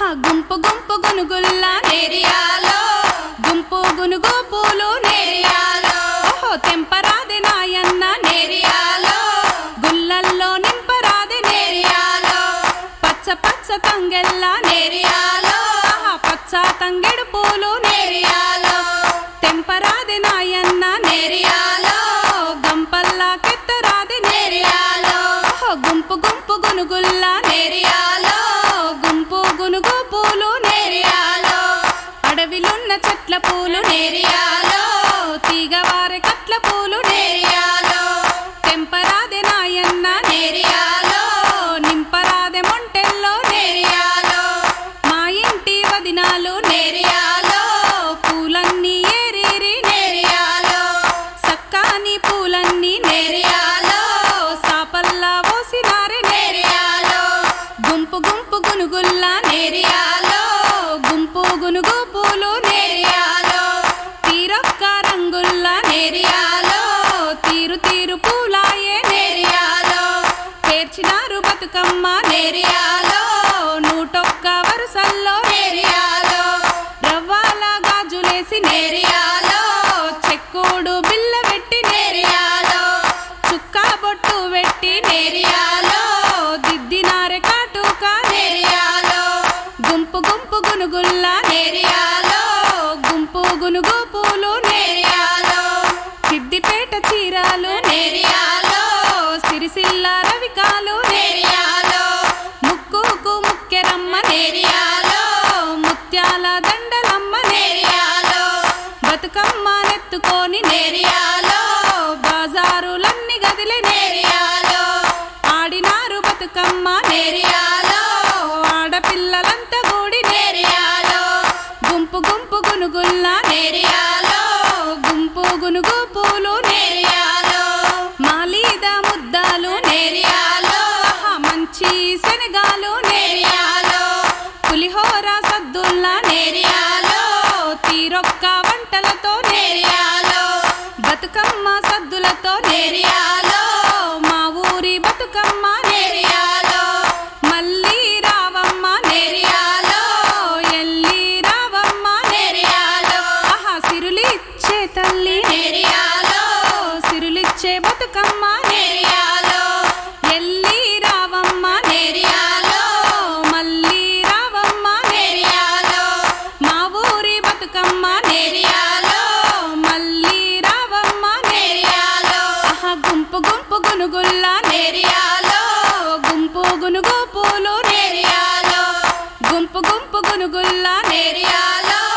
గుంపు గుంపు గునుగుల్లా నేరియాలో గుంపు గునుగు పూలు నేరియాలో తెంపరాదే నాయన్న నేరియాలో గుల్లల్లో నింపరాదే నేరియాలో పచ్చ పచ్చ తంగెల్లా నేరియాలో పచ్చ తంగెడు పూలు నేరియాలో తెంపరాదే నాయన్న నేరియాలో గంపల్లా కెత్తరాదే నేరియాలో గుంపు గుంపు గునుగుల్లా నేరియాలో గుంపు గునుగు పూలు నేరియాలో అడవిలున్న చెట్ల పూలు నేరియాలో తీగవారె కట్ల పూలు నేరియాలో తెంపరాదే నాయన్న నేరియాలో నింపరాదే మొంటెల్లో నేరియాలో మా ఇంటి వదినాలు నేరియాలో పూలన్నీ ఏరేరి నేరియాలో సక్కాని పూలన్నీ నేరియాలో సాపల్లా పోసినారే నేరియాలో గుంపు గుంపు గునుగుల్లా నేరియాలో గుంపు గునుగు పూలు నేరియాలో తీరొక్క రంగుల్లా నేరియాలో తీరు తీరు పూలాయే నేరియాలో పేర్చినారు బతుకమ్మ నేరియాలో నూటొక్క వరుసల్లో నేరియాలో రవ్వాల గాజులేసి నేరియాలో చెక్కుడు బిల్ల పెట్టి నేరియాలో చుక్క బొట్టు పెట్టి నేరియాలో దిద్దినారె కాటుక నేరియాలో గుంపు గుంపు గునుగుల్లా నేరియాలో గుంపు గునుగు పూలు నేరియాలో సిద్దిపేట చీరాలు నేరియాలో సిరిసిల్ల రవికాలు నేరియాలో ముక్కుకు ముక్కెరమ్మ నేరియాలో ముత్యాల దండలమ్మ నేరియాలో బతుకమ్మ నెత్తుకొని నేరియాలో బాజారులన్నీ గదిలే నేరియాలో ఆడినారు బతుకమ్మ నేరియాలో ఆడపిల్లలంతా కూడి నేరియాలో గుంపు గుంపు గునుగుల్లా నేరియాలో గుంపు గునుగు పూలు నేరియాలో మాలీద ముద్దాలు నేరియాలో మంచి శనగాలు నేరియాలో పులిహోర సద్దుల్లా నేరియాలో తీరొక్క వంటలతో నేరియాలో బతుకమ్మ సద్దులతో నేరియాలో మా ఊరి బతుకమ్మ నేరియాలో మళ్ళీ రావమ్మ నేరియాలో ఎల్లి రావమ్మ నేరియాలో సిరులిచ్చే తల్లి నేరియాలో సిరులిచ్చే బతుకమ్మ నేరియాలో ఎల్లి రావమ్మ నేరియాలో మళ్ళీ రావమ్మ నేరియాలో మా ఊరి బతుకమ్మ నేరియాలో మళ్ళీ రావమ్మ నేరియాలో గుంపు గుంపు గునుగుల్లా నేరియాలో గుంపు గునుగు పూలు నేరియాలో గుంపు గుంపు గునుగుల్లా నేరియాలో